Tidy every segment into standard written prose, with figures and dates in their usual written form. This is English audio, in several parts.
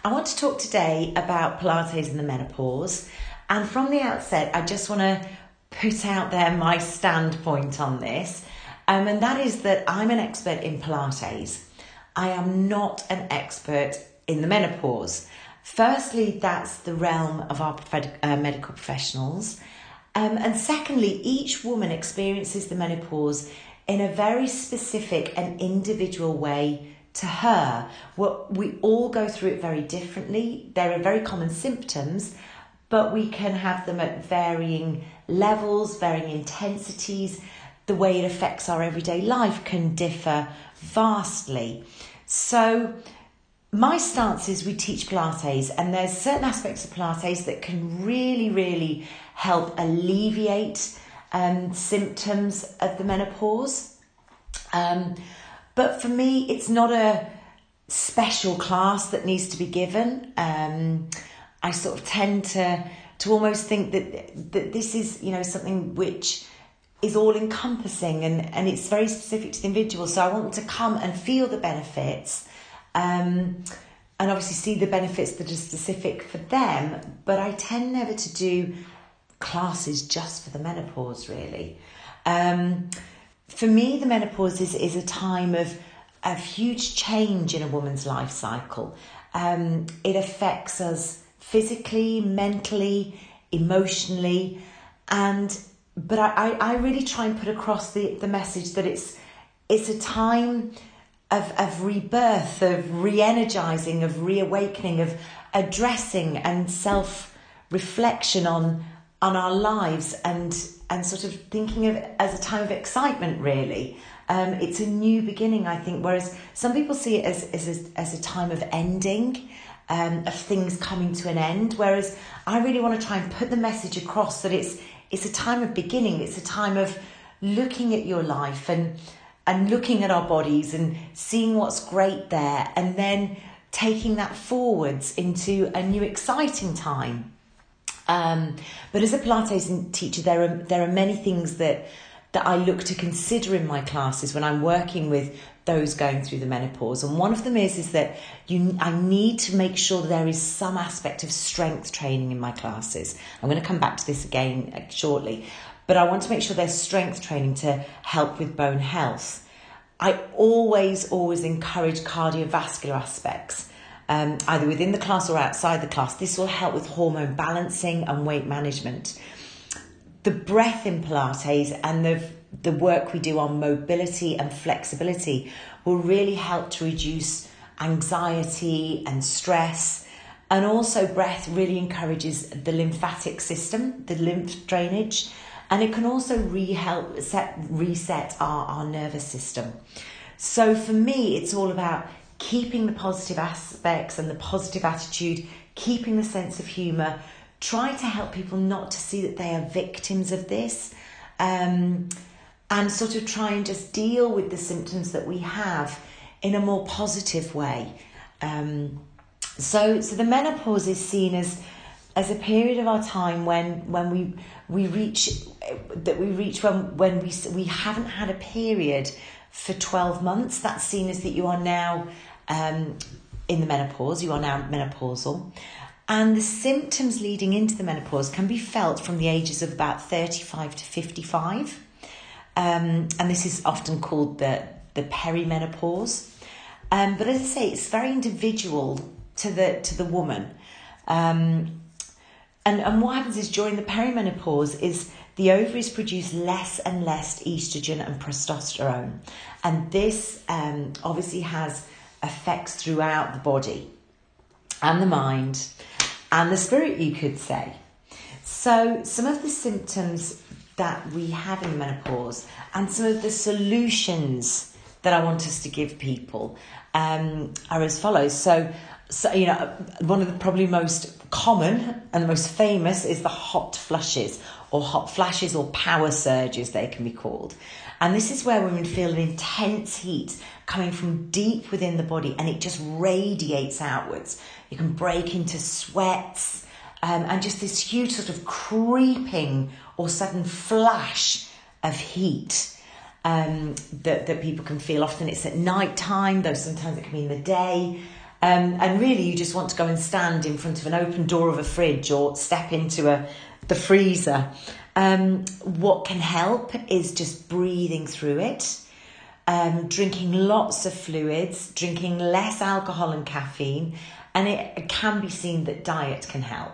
I want to talk today about Pilates and the menopause. And from the outset, I just want to put out there my standpoint on this. And that is that I'm an expert in Pilates. I am not an expert in the menopause. Firstly, that's the realm of our medical professionals. And secondly, each woman experiences the menopause in a very specific and individual way to her. We all go through it very differently. There are very common symptoms, but we can have them at varying levels, varying intensities. The way it affects our everyday life can differ vastly. So my stance is we teach Pilates, and there's certain aspects of Pilates that can really, really help alleviate symptoms of the menopause. But for me, it's not a special class that needs to be given. I sort of tend to almost think that this is, something which is all encompassing and it's very specific to the individual. So I want them to come and feel the benefits and obviously see the benefits that are specific for them. But I tend never to do classes just for the menopause, really. For me, the menopause is a time of huge change in a woman's life cycle. It affects us physically, mentally, emotionally, but I really try and put across the message that it's a time of rebirth, of re-energizing, of reawakening, of addressing and self-reflection on our lives and sort of thinking of it as a time of excitement, really. It's a new beginning, I think, whereas some people see it as a time of ending, of things coming to an end, whereas I really want to try and put the message across that it's a time of beginning. It's a time of looking at your life and looking at our bodies and seeing what's great there, and then taking that forwards into a new exciting time. But as a Pilates teacher, there are many things that I look to consider in my classes when I'm working with those going through the menopause. And one of them is that I need to make sure that there is some aspect of strength training in my classes. I'm going to come back to this again shortly, but I want to make sure there's strength training to help with bone health. I always encourage cardiovascular aspects. Either within the class or outside the class. This will help with hormone balancing and weight management. The breath in Pilates and the work we do on mobility and flexibility will really help to reduce anxiety and stress. And also breath really encourages the lymphatic system, the lymph drainage, and it can also reset our nervous system. So for me, it's all about keeping the positive aspects and the positive attitude, keeping the sense of humour, trying to help people not to see that they are victims of this, and sort of try and just deal with the symptoms that we have in a more positive way. So the menopause is seen as a period of our time when we reach when we haven't had a period for 12 months. That's seen as that you are now in the menopause, you are now menopausal. And the symptoms leading into the menopause can be felt from the ages of about 35 to 55. And this is often called the perimenopause. But as I say, it's very individual to the woman. And what happens is during the perimenopause is the ovaries produce less and less estrogen and progesterone. And this obviously has effects throughout the body and the mind and the spirit, you could say. So some of the symptoms that we have in menopause and some of the solutions that I want us to give people are as follows. So one of the probably most common and the most famous is the hot flushes or hot flashes or power surges, they can be called. And this is where women feel an intense heat coming from deep within the body and it just radiates outwards. You can break into sweats and just this huge sort of creeping or sudden flash of heat that people can feel. Often it's at night time, though sometimes it can be in the day. And really you just want to go and stand in front of an open door of a fridge or step into the freezer. What can help is just breathing through it, drinking lots of fluids, drinking less alcohol and caffeine, and it can be seen that diet can help.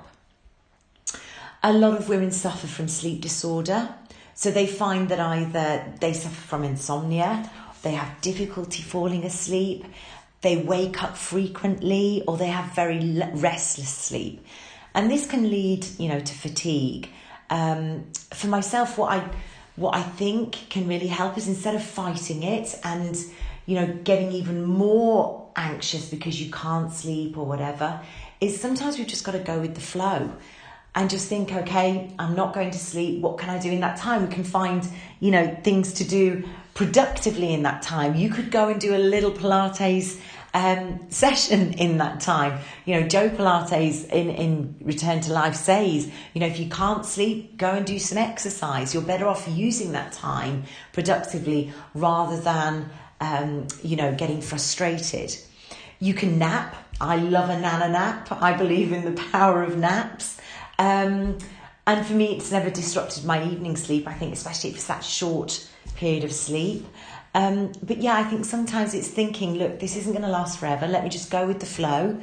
A lot of women suffer from sleep disorder, so they find that either they suffer from insomnia, they have difficulty falling asleep, they wake up frequently, or they have very restless sleep. And this can lead, to fatigue. For myself, what I think can really help is, instead of fighting it and, getting even more anxious because you can't sleep or whatever, is sometimes we've just got to go with the flow and just think, okay, I'm not going to sleep. What can I do in that time? We can find, things to do productively in that time. You could go and do a little Pilates session in that time. Joe Pilates in Return to Life says, if you can't sleep, go and do some exercise. You're better off using that time productively rather than, getting frustrated. You can nap. I love a nana nap. I believe in the power of naps. And for me, it's never disrupted my evening sleep. I think especially if it's that short period of sleep. But yeah, I think sometimes it's thinking, look, this isn't going to last forever. Let me just go with the flow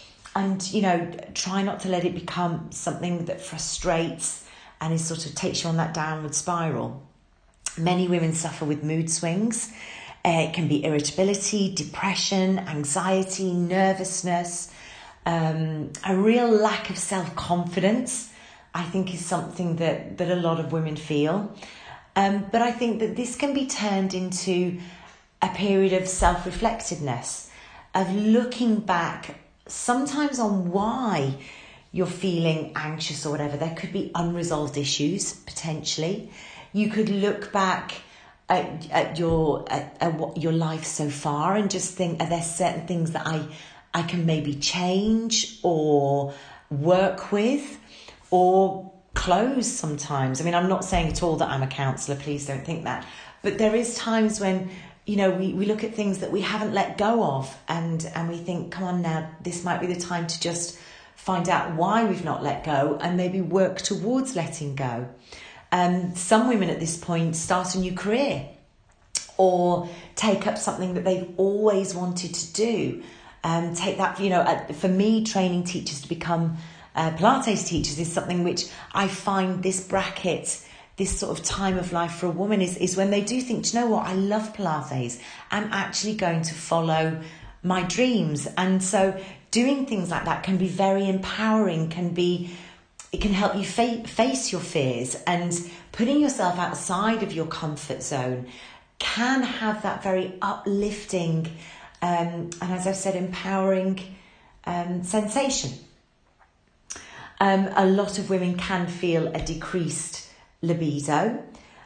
and, try not to let it become something that frustrates and is sort of takes you on that downward spiral. Many women suffer with mood swings. It can be irritability, depression, anxiety, nervousness, a real lack of self-confidence, I think, is something that a lot of women feel. But I think that this can be turned into a period of self-reflectiveness, of looking back sometimes on why you're feeling anxious or whatever. There could be unresolved issues, potentially. You could look back at your life so far and just think, are there certain things that I can maybe change or work with or close sometimes? I mean, I'm not saying at all that I'm a counsellor, please don't think that. But there is times when, we look at things that we haven't let go of and we think, come on now, this might be the time to just find out why we've not let go and maybe work towards letting go. Some women at this point start a new career or take up something that they've always wanted to do. Take that, for me, training teachers to become Pilates teachers is something which I find this bracket, this sort of time of life for a woman is when they do think, do you know what, I love Pilates. I'm actually going to follow my dreams. And so doing things like that can be very empowering, it can help you face your fears, and putting yourself outside of your comfort zone can have that very uplifting and, as I've said, empowering sensation. A lot of women can feel a decreased libido,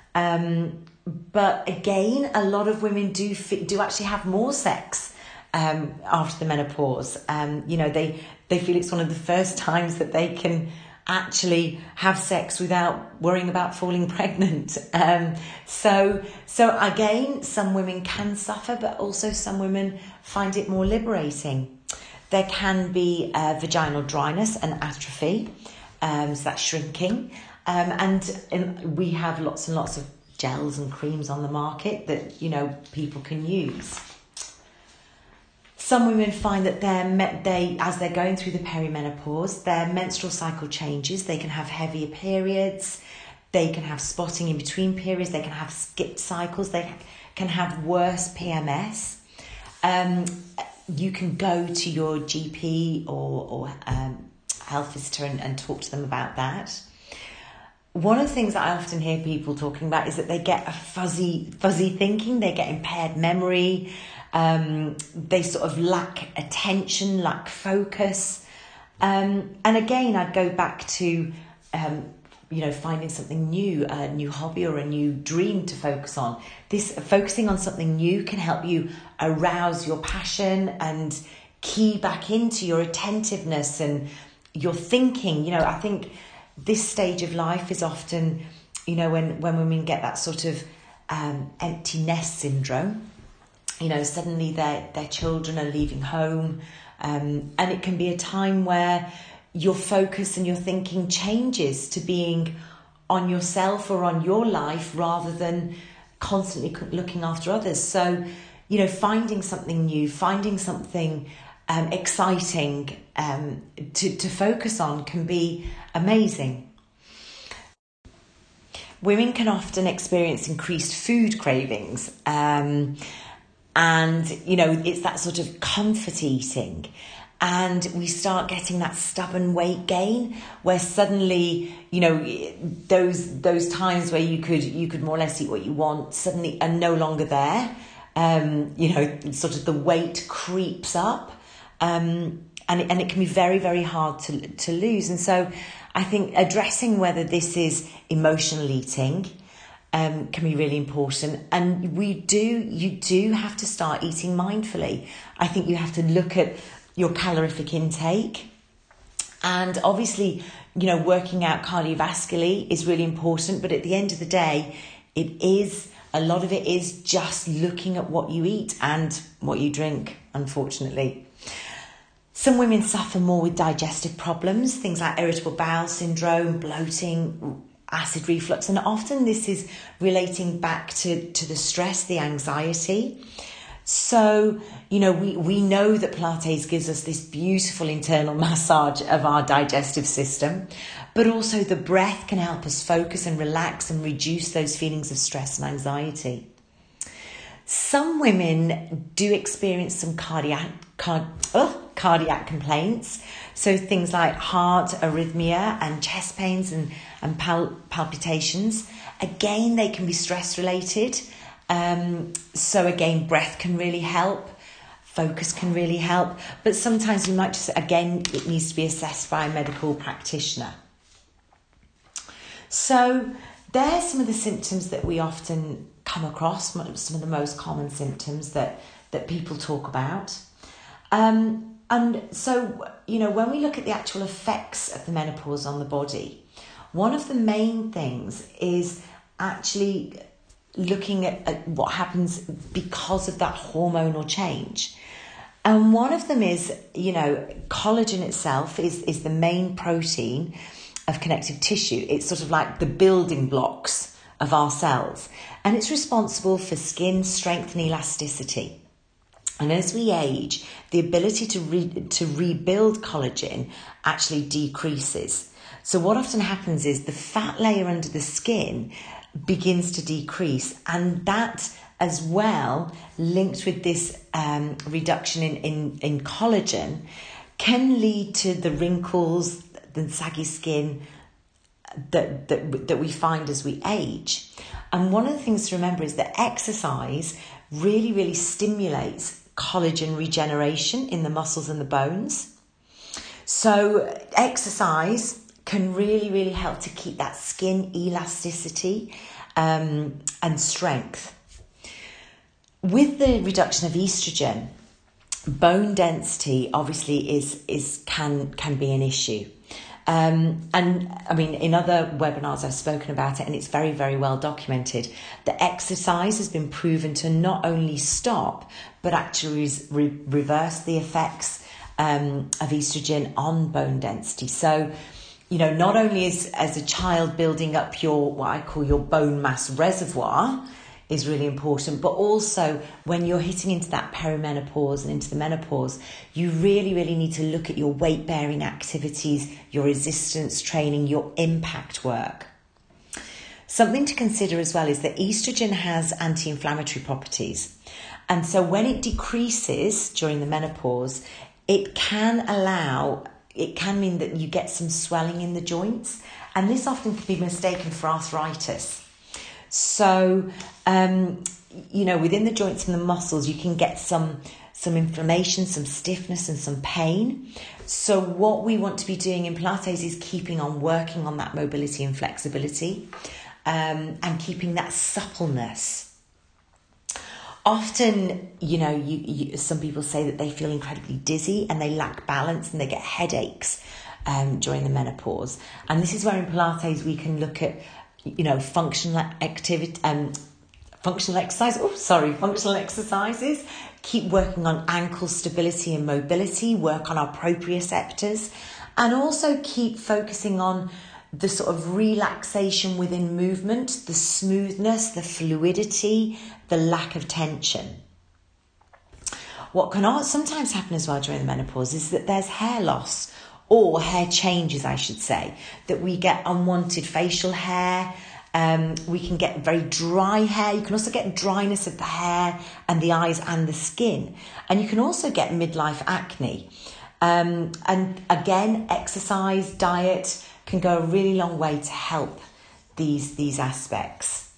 but again, a lot of women do actually have more sex after the menopause. They feel it's one of the first times that they can actually have sex without worrying about falling pregnant. So again, some women can suffer, but also some women find it more liberating. There can be vaginal dryness and atrophy, so that's shrinking. And we have lots and lots of gels and creams on the market that, people can use. Some women find that as they're going through the perimenopause, their menstrual cycle changes. They can have heavier periods. They can have spotting in between periods. They can have skipped cycles. They can have worse PMS. You can go to your GP or health visitor and talk to them about that. One of the things that I often hear people talking about is that they get a fuzzy thinking. They get impaired memory. They sort of lack attention, lack focus. And again, I'd go back to, finding something new, a new hobby or a new dream to focus on. This focusing on something new can help you arouse your passion and key back into your attentiveness and your thinking. I think this stage of life is often, when women get that sort of empty nest syndrome. Suddenly their children are leaving home, And it can be a time where your focus and your thinking changes to being on yourself or on your life rather than constantly looking after others. So, finding something new, finding something exciting to focus on can be amazing. Women can often experience increased food cravings, and it's that sort of comfort eating, and we start getting that stubborn weight gain where suddenly those times where you could more or less eat what you want suddenly are no longer there. Sort of the weight creeps up, and it can be very, very hard to lose. And so I think addressing whether this is emotional eating can be really important. And you do have to start eating mindfully. I think you have to look at your calorific intake, and obviously, working out cardiovascularly is really important. But at the end of the day, a lot of it is just looking at what you eat and what you drink, unfortunately. Some women suffer more with digestive problems, things like irritable bowel syndrome, bloating, acid reflux, and often this is relating back to the stress, the anxiety. So, we know that Pilates gives us this beautiful internal massage of our digestive system, but also the breath can help us focus and relax and reduce those feelings of stress and anxiety. Some women do experience some cardiac complaints. So things like heart arrhythmia and chest pains and palpitations. Again, they can be stress related. So again, breath can really help. Focus can really help. But sometimes we might it needs to be assessed by a medical practitioner. So there's some of the symptoms that we often come across, some of the most common symptoms that people talk about. And so, when we look at the actual effects of the menopause on the body, one of the main things is actually looking at what happens because of that hormonal change. And one of them is, collagen itself is the main protein of connective tissue. It's sort of like the building blocks of our cells, and it's responsible for skin strength and elasticity. And as we age, the ability to rebuild collagen actually decreases. So what often happens is the fat layer under the skin begins to decrease, and that as well, linked with this reduction in collagen, can lead to the wrinkles, the saggy skin that we find as we age. And one of the things to remember is that exercise really, really stimulates collagen regeneration in the muscles and the bones. So exercise can really, really help to keep that skin elasticity and strength. With the reduction of estrogen, bone density obviously can be an issue. And I mean, in other webinars I've spoken about it, and it's very, very well documented that exercise has been proven to not only stop, but actually reverse the effects of estrogen on bone density. So, not only as a child building up what I call your bone mass reservoir is really important, but also when you're hitting into that perimenopause and into the menopause, you really, really need to look at your weight-bearing activities, your resistance training, your impact work. Something to consider as well is that estrogen has anti-inflammatory properties. And so when it decreases during the menopause, it can mean that you get some swelling in the joints. And this often can be mistaken for arthritis. So, within the joints and the muscles, you can get some inflammation, some stiffness and some pain. So what we want to be doing in Pilates is keeping on working on that mobility and flexibility and keeping that suppleness. Often, some people say that they feel incredibly dizzy and they lack balance and they get headaches during the menopause. And this is where in Pilates we can look at functional exercises keep working on ankle stability and mobility, work on our proprioceptors, and also keep focusing on the sort of relaxation within movement, the smoothness, the fluidity, the lack of tension. What can sometimes happen as well during the menopause is that there's hair loss, or hair changes, I should say, that we get unwanted facial hair. We can get very dry hair. You can also get dryness of the hair and the eyes and the skin. And you can also get midlife acne. And again, exercise, diet can go a really long way to help these aspects.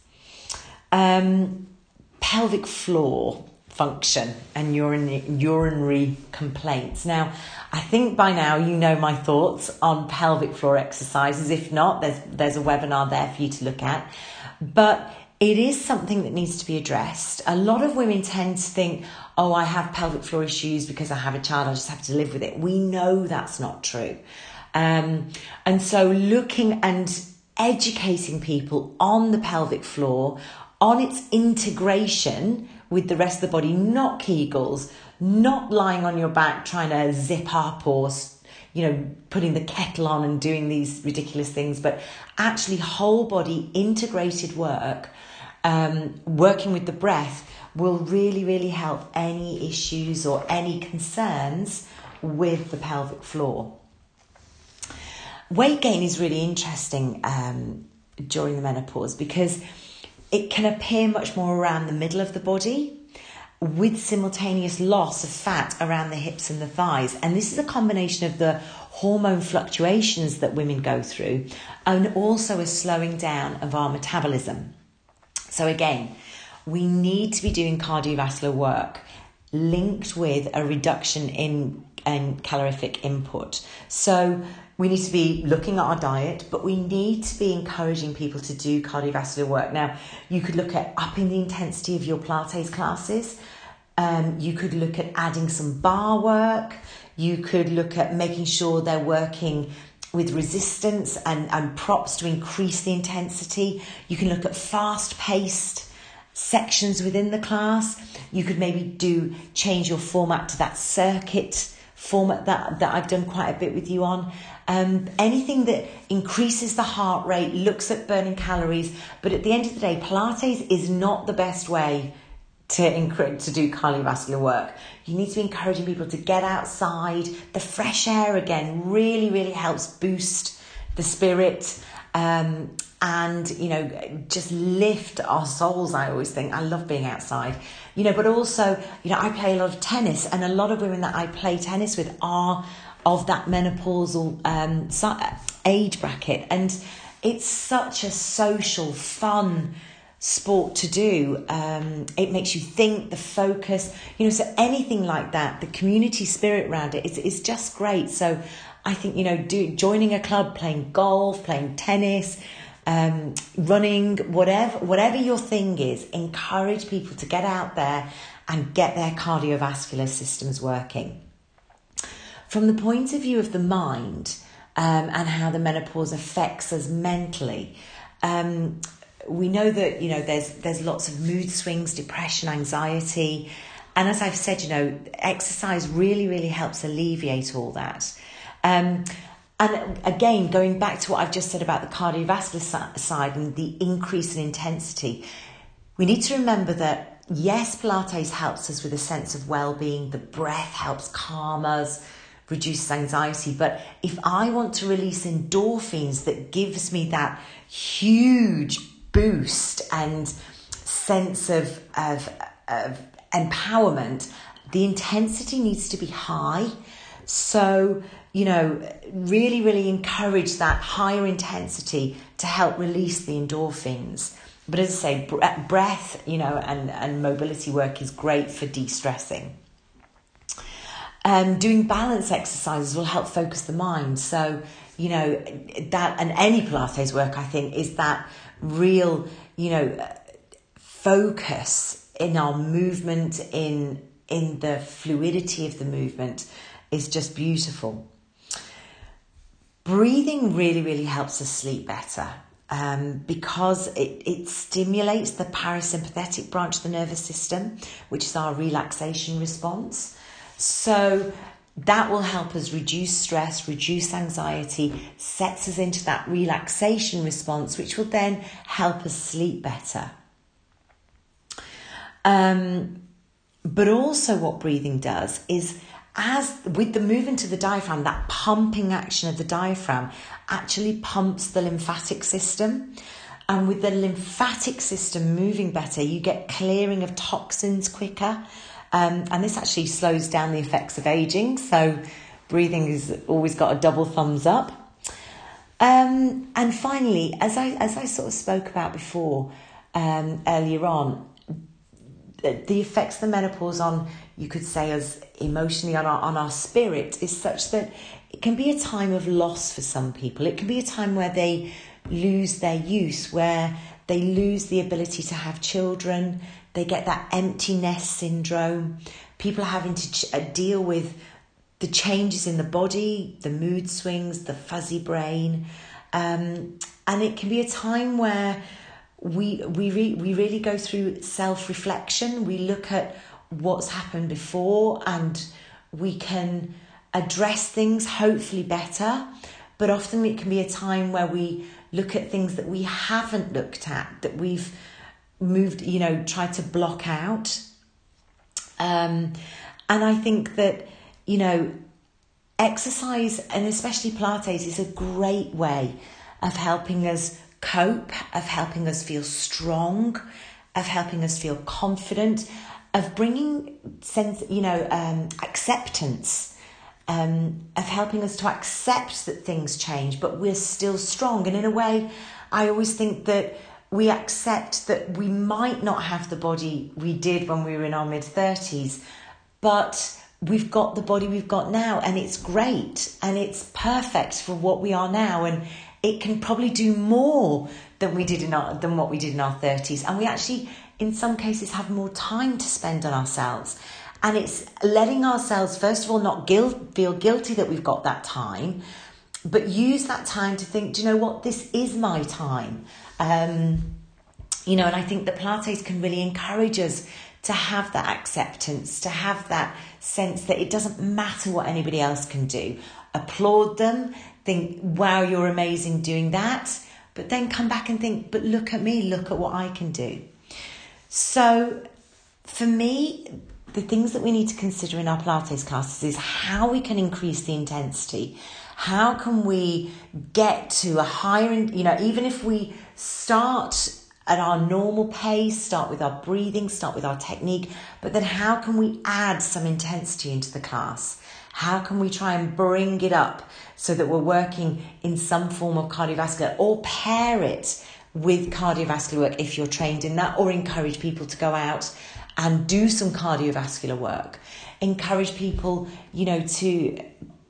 Pelvic floor function and urinary complaints. Now, I think by now you know my thoughts on pelvic floor exercises. If not, there's a webinar there for you to look at. But it is something that needs to be addressed. A lot of women tend to think, oh, I have pelvic floor issues because I have a child, I just have to live with it. We know that's not true. And so looking and educating people on the pelvic floor, on its integration with the rest of the body, not Kegels, not lying on your back trying to zip up or, putting the kettle on and doing these ridiculous things, but actually whole body integrated work, working with the breath will really, really help any issues or any concerns with the pelvic floor. Weight gain is really interesting during the menopause because it can appear much more around the middle of the body with simultaneous loss of fat around the hips and the thighs. And this is a combination of the hormone fluctuations that women go through and also a slowing down of our metabolism. So again, we need to be doing cardiovascular work linked with a reduction in calorific input. So we need to be looking at our diet, but we need to be encouraging people to do cardiovascular work. Now, you could look at upping the intensity of your Pilates classes. You could look at adding some bar work. You could look at making sure they're working with resistance and props to increase the intensity. You can look at fast-paced sections within the class. You could maybe change your format to that circuit format that I've done quite a bit with you on. Anything that increases the heart rate, looks at burning calories, but at the end of the day, Pilates is not the best way to do cardiovascular work. You need to be encouraging people to get outside. The fresh air, again, really, really helps boost the spirit and, just lift our souls, I always think. I love being outside. But also, I play a lot of tennis, and a lot of women that I play tennis with are of that menopausal age bracket. And it's such a social, fun sport to do. It makes you think, the focus, so anything like that, the community spirit around it is just great. So I think, joining a club, playing golf, playing tennis, running, whatever your thing is, encourage people to get out there and get their cardiovascular systems working. From the point of view of the mind and how the menopause affects us mentally, we know that, there's lots of mood swings, depression, anxiety. And as I've said, exercise really, really helps alleviate all that. And again, going back to what I've just said about the cardiovascular side and the increase in intensity, we need to remember that, yes, Pilates helps us with a sense of well-being. The breath helps calm us, reduces anxiety. But if I want to release endorphins that gives me that huge boost and sense of empowerment, the intensity needs to be high. So, really, really encourage that higher intensity to help release the endorphins. But as I say, breath, and mobility work is great for de-stressing. Doing balance exercises will help focus the mind. So, that, and any Pilates work, I think, is that real, focus in our movement, in the fluidity of the movement is just beautiful. Breathing really, really helps us sleep better. because it stimulates the parasympathetic branch of the nervous system, which is our relaxation response. So that will help us reduce stress, reduce anxiety, sets us into that relaxation response, which will then help us sleep better. But also what breathing does is, as with the movement of the diaphragm, that pumping action of the diaphragm actually pumps the lymphatic system. And with the lymphatic system moving better, you get clearing of toxins quicker. And this actually slows down the effects of aging. So breathing has always got a double thumbs up. And finally, as I sort of spoke about before, earlier on, the effects of the menopause on, you could say, as emotionally on our spirit is such that it can be a time of loss for some people. It can be a time where they lose their use, where they lose the ability to have children. They get that empty nest syndrome. People are having to deal with the changes in the body, the mood swings, the fuzzy brain. And it can be a time where we really go through self-reflection. We look at what's happened before and we can address things hopefully better. But often it can be a time where we look at things that we haven't looked at, that we've moved, tried to block out. And I think that, exercise, and especially Pilates, is a great way of helping us cope, of helping us feel strong, of helping us feel confident, of bringing acceptance, of helping us to accept that things change, but we're still strong. And in a way, I always think that we accept that we might not have the body we did when we were in our mid-30s, but we've got the body we've got now, and it's great, and it's perfect for what we are now, and it can probably do more than what we did in our 30s. And we actually, in some cases, have more time to spend on ourselves. And it's letting ourselves, first of all, not feel guilty that we've got that time, but use that time to think, do you know what, this is my time. And I think that Pilates can really encourage us to have that acceptance, to have that sense that it doesn't matter what anybody else can do. Applaud them, think, wow, you're amazing doing that. But then come back and think, but look at me, look at what I can do. So for me, the things that we need to consider in our Pilates classes is how we can increase the intensity. How can we get to a higher, even if we start at our normal pace, start with our breathing, start with our technique, but then how can we add some intensity into the class? How can we try and bring it up so that we're working in some form of cardiovascular, or pair it with cardiovascular work if you're trained in that, or encourage people to go out and do some cardiovascular work. Encourage people, to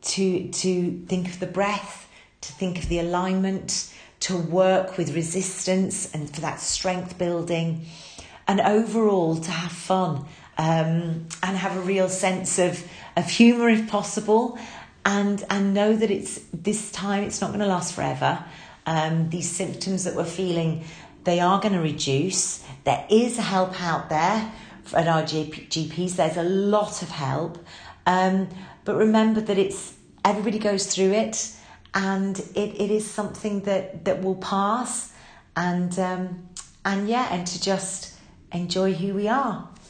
think of the breath, to think of the alignment, to work with resistance and for that strength building, and overall to have fun and have a real sense of humour if possible, and know that it's not going to last forever. These symptoms that we're feeling, they are going to reduce. There is help out there at our GPs. There's a lot of help. But remember that everybody goes through it, and it is something that will pass, and to just enjoy who we are.